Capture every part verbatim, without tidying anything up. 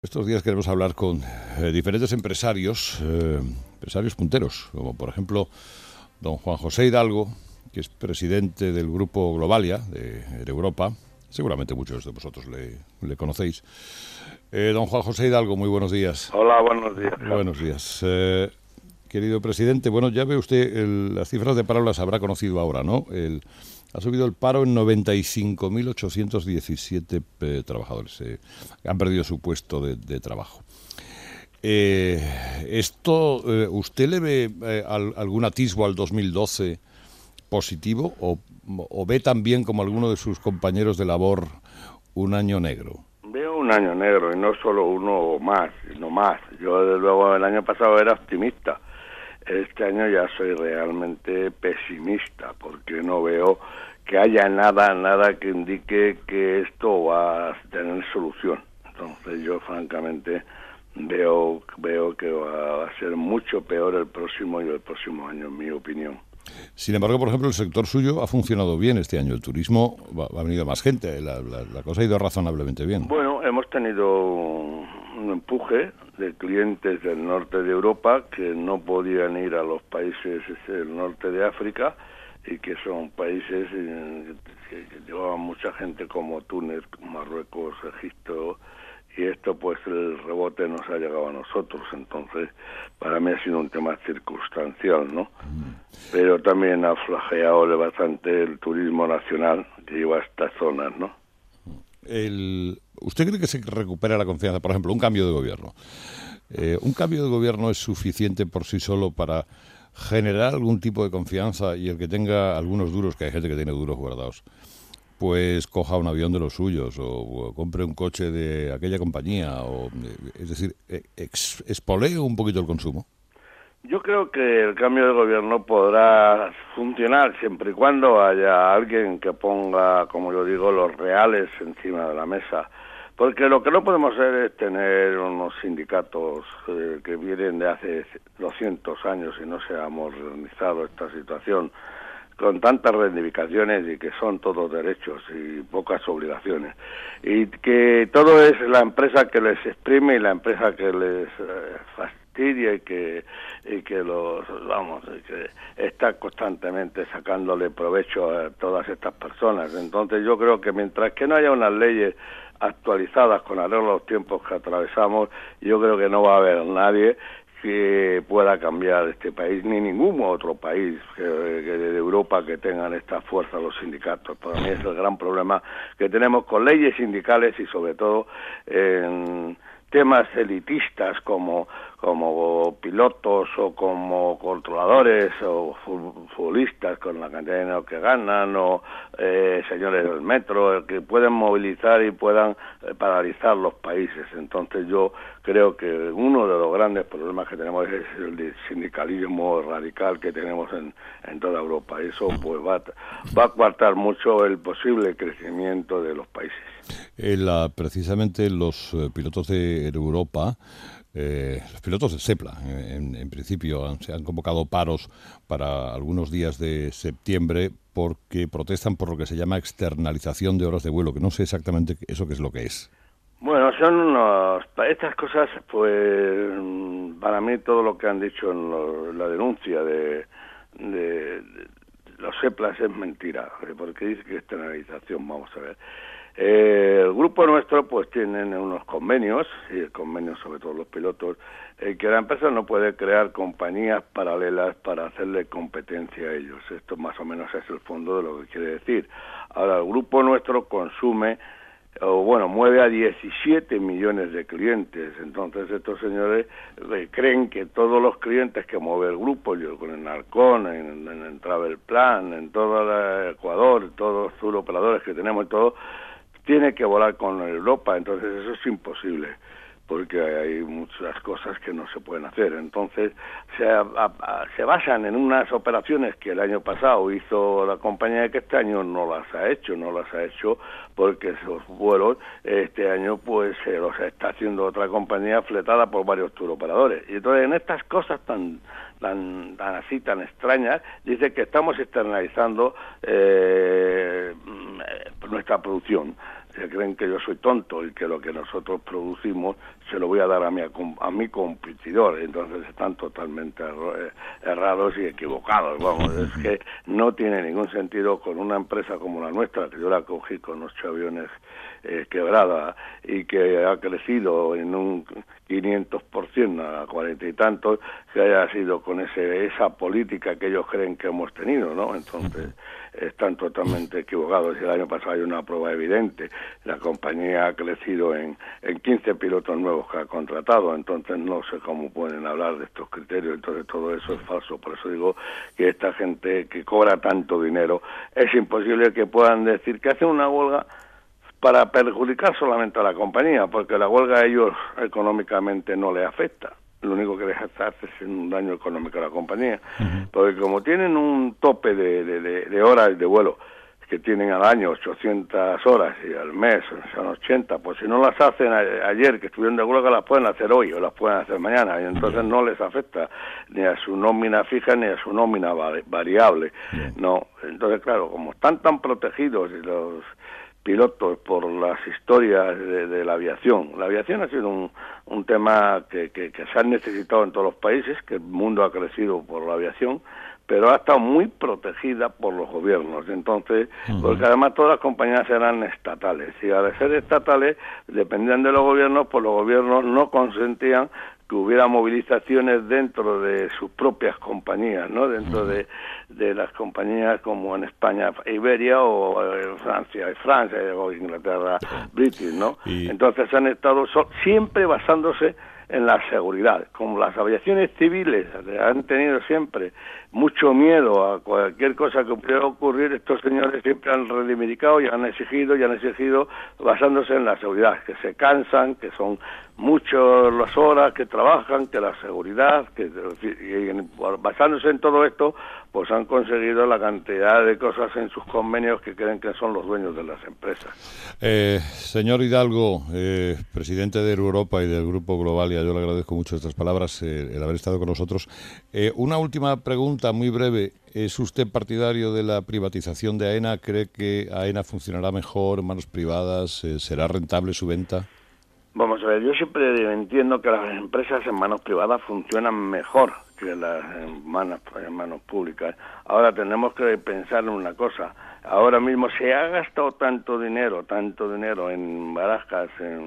Estos días queremos hablar con eh, diferentes empresarios, eh, empresarios punteros, como por ejemplo don Juan José Hidalgo, que es presidente del grupo Globalia de, de Europa. Seguramente muchos de vosotros le, le conocéis. Eh, don Juan José Hidalgo, muy buenos días. Hola, buenos días. Buenos días. Eh, querido presidente, bueno, ya ve usted, el, las cifras de paro las habrá conocido ahora, ¿no? El, ha subido el paro en noventa y cinco mil ochocientos diecisiete eh, trabajadores. Eh, han perdido su puesto de, de trabajo. Eh, ¿Esto, eh, usted le ve eh, al, algún atisbo al dos mil doce positivo o, o ve también, como alguno de sus compañeros de labor, un año negro? Veo un año negro y no solo uno más, sino más. Yo, desde luego, el año pasado era optimista. Este año ya soy realmente pesimista porque no veo que haya nada, nada que indique que esto va a tener solución. Entonces yo francamente veo, veo que va a ser mucho peor el próximo y el próximo año, en mi opinión. Sin embargo, por ejemplo, el sector suyo ha funcionado bien este año. El turismo va, ha venido más gente, la, la, la cosa ha ido razonablemente bien. Bueno, hemos tenido un empuje de clientes del norte de Europa que no podían ir a los países del norte de África y que son países que, que llevaban mucha gente como Túnez, Marruecos, Egipto, y esto pues el rebote nos ha llegado a nosotros. Entonces para mí ha sido un tema circunstancial, ¿no? Mm. Pero también ha flageado bastante el turismo nacional que lleva a estas zonas, ¿no? El, ¿Usted cree que se recupera la confianza? Por ejemplo, un cambio de gobierno. Eh, ¿Un cambio de gobierno es suficiente por sí solo para generar algún tipo de confianza y el que tenga algunos duros, que hay gente que tiene duros guardados, pues coja un avión de los suyos o, o compre un coche de aquella compañía? O, es decir, ex, ¿expolee un poquito el consumo? Yo creo que el cambio de gobierno podrá funcionar siempre y cuando haya alguien que ponga, como yo digo, los reales encima de la mesa. Porque lo que no podemos hacer es tener unos sindicatos eh, que vienen de hace doscientos años y no se ha modernizado esta situación, con tantas reivindicaciones y que son todos derechos y pocas obligaciones. Y que todo es la empresa que les exprime y la empresa que les eh, fastidia y que, y que los, vamos, y que está constantemente sacándole provecho a todas estas personas. Entonces yo creo que mientras que no haya unas leyes actualizadas con arreglo a los tiempos que atravesamos, yo creo que no va a haber nadie que pueda cambiar este país, ni ningún otro país que, que de Europa que tengan esta fuerza los sindicatos. Para mí es el gran problema que tenemos con leyes sindicales y sobre todo en temas elitistas como como pilotos o como controladores o futbolistas con la cantidad de dinero que ganan o eh, señores del metro que pueden movilizar y puedan eh, paralizar los países. Entonces yo creo que uno de los grandes problemas que tenemos es el sindicalismo radical que tenemos en, en toda Europa. Eso pues va, va a coartar mucho el posible crecimiento de los países. Eh, la, precisamente los eh, pilotos de Europa, eh, los pilotos de SEPLA, en, en principio han, se han convocado paros para algunos días de septiembre porque protestan por lo que se llama externalización de horas de vuelo, que no sé exactamente eso qué es lo que es. Bueno, son unos... Estas cosas, pues, para mí todo lo que han dicho en, lo, en la denuncia de, de, de los SEPLAs es mentira, porque dice que externalización, vamos a ver. Eh, el grupo nuestro pues tienen unos convenios, y el convenio sobre todo los pilotos, eh, que la empresa no puede crear compañías paralelas para hacerle competencia a ellos. Esto más o menos es el fondo de lo que quiere decir. Ahora, el grupo nuestro consume, o bueno, mueve a diecisiete millones de clientes. Entonces estos señores eh, creen que todos los clientes que mueve el grupo, yo con el Narcón, en, en, en Travel Plan, en todo el Ecuador, todos los tour operadores que tenemos y todo, tiene que volar con Europa. Entonces eso es imposible porque hay muchas cosas que no se pueden hacer. Entonces se, a, a, se basan en unas operaciones que el año pasado hizo la compañía, que este año no las ha hecho, no las ha hecho porque esos vuelos este año pues se los está haciendo otra compañía fletada por varios turoperadores. Y entonces en estas cosas tan tan tan así, tan extrañas, dice que estamos externalizando eh, nuestra producción. Se creen que yo soy tonto y que lo que nosotros producimos se lo voy a dar a mi, a mi competidor. Entonces están totalmente errados y equivocados. Vamos, es que no tiene ningún sentido con una empresa como la nuestra, que yo la cogí con ocho aviones eh, quebrada y que ha crecido en un quinientos por ciento a cuarenta y tantos, que haya sido con ese esa política que ellos creen que hemos tenido, ¿no? Entonces están totalmente equivocados. El año pasado hay una prueba evidente. La compañía ha crecido en, en quince pilotos nuevos que ha contratado, entonces no sé cómo pueden hablar de estos criterios. Entonces todo eso es falso. Por eso digo que esta gente que cobra tanto dinero, es imposible que puedan decir que hacen una huelga para perjudicar solamente a la compañía, porque la huelga a ellos económicamente no les afecta. Lo único que les hace es un daño económico a la compañía, uh-huh. porque como tienen un tope de, de, de, de horas de vuelo, que tienen al año ochocientas horas y al mes son ochenta, pues si no las hacen a, ayer, que estuvieron de huelga, las pueden hacer hoy o las pueden hacer mañana, y entonces no les afecta ni a su nómina fija ni a su nómina variable, no. Entonces, claro, como están tan protegidos y los pilotos por las historias de, de la aviación. La aviación ha sido un, un tema que, que, que se ha necesitado en todos los países, que el mundo ha crecido por la aviación, pero ha estado muy protegida por los gobiernos. Entonces, uh-huh. porque además todas las compañías eran estatales, y al ser estatales, dependían de los gobiernos, pues los gobiernos no consentían que hubiera movilizaciones dentro de sus propias compañías, ¿no? Dentro de, de las compañías como en España Iberia o en Francia Francia o Inglaterra British, ¿no? Y... Entonces han estado so, siempre basándose en la seguridad. Como las aviaciones civiles han tenido siempre mucho miedo a cualquier cosa que pudiera ocurrir, estos señores siempre han reivindicado y han exigido y han exigido basándose en la seguridad, que se cansan, que son muchas las horas que trabajan, que la seguridad, que y basándose en todo esto, pues han conseguido la cantidad de cosas en sus convenios que creen que son los dueños de las empresas. Eh, señor Hidalgo, eh, presidente de Europa y del Grupo Globalia, yo le agradezco mucho estas palabras, eh, el haber estado con nosotros. Eh, una última pregunta muy breve. ¿Es usted partidario de la privatización de AENA? ¿Cree que AENA funcionará mejor en manos privadas? Eh, ¿Será rentable su venta? Vamos a ver, yo siempre entiendo que las empresas en manos privadas funcionan mejor que las en manos, en manos públicas. Ahora tenemos que pensar en una cosa. Ahora mismo se ha gastado tanto dinero, tanto dinero en Barajas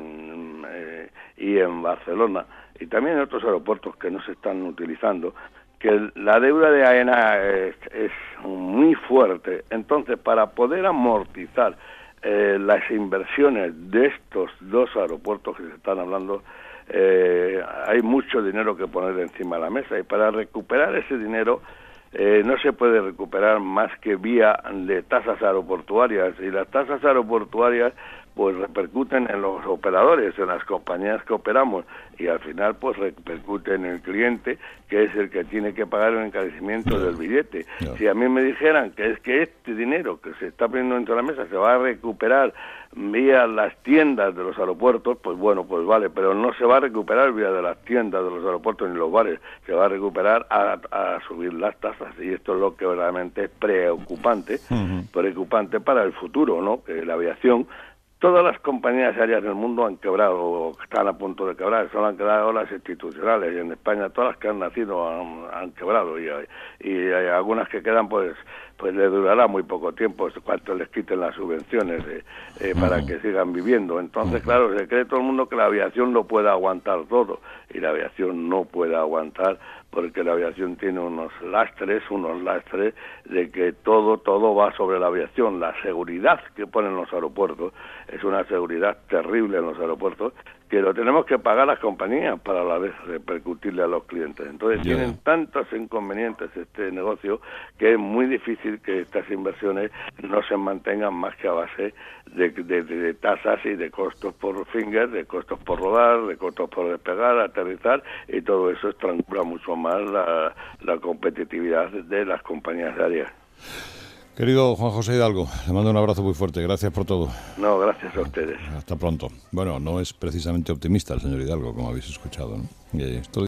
en, eh, y en Barcelona, y también en otros aeropuertos que no se están utilizando, que la deuda de AENA es, es muy fuerte. Entonces, para poder amortizar Eh, las inversiones de estos dos aeropuertos que se están hablando, eh, hay mucho dinero que poner encima de la mesa, y para recuperar ese dinero eh, no se puede recuperar más que vía de tasas aeroportuarias, y las tasas aeroportuarias pues repercuten en los operadores, en las compañías que operamos, y al final pues repercute en el cliente, que es el que tiene que pagar el encarecimiento del billete. No. Si a mí me dijeran que es que este dinero que se está poniendo dentro de la mesa se va a recuperar vía las tiendas de los aeropuertos, pues bueno, pues vale, pero no se va a recuperar vía de las tiendas de los aeropuertos ni los bares, se va a recuperar a, a subir las tasas, y esto es lo que realmente es preocupante, uh-huh. preocupante para el futuro, ¿no? Que la aviación, todas las compañías aéreas del mundo han quebrado o están a punto de quebrar, solo han quedado las institucionales, y en España todas las que han nacido han, han quebrado, y hay, y hay algunas que quedan, pues pues les durará muy poco tiempo cuanto les quiten las subvenciones eh, eh, para uh-huh. que sigan viviendo. Entonces, uh-huh. claro, se cree todo el mundo que la aviación lo puede aguantar todo, y la aviación no puede aguantar, porque la aviación tiene unos lastres, unos lastres de que todo, todo va sobre la aviación. La seguridad que ponen los aeropuertos es una seguridad terrible en los aeropuertos, que lo tenemos que pagar las compañías para a la vez repercutirle a los clientes. Entonces yeah. tienen tantos inconvenientes este negocio que es muy difícil que estas inversiones no se mantengan más que a base de, de, de, de tasas y de costos por finger, de costos por rodar, de costos por despegar, aterrizar, y todo eso estrangula mucho más la, la competitividad de las compañías aéreas. Querido Juan José Hidalgo, le mando un abrazo muy fuerte. Gracias por todo. No, gracias a ustedes. Hasta pronto. Bueno, no es precisamente optimista el señor Hidalgo, como habéis escuchado, ¿no? Y esto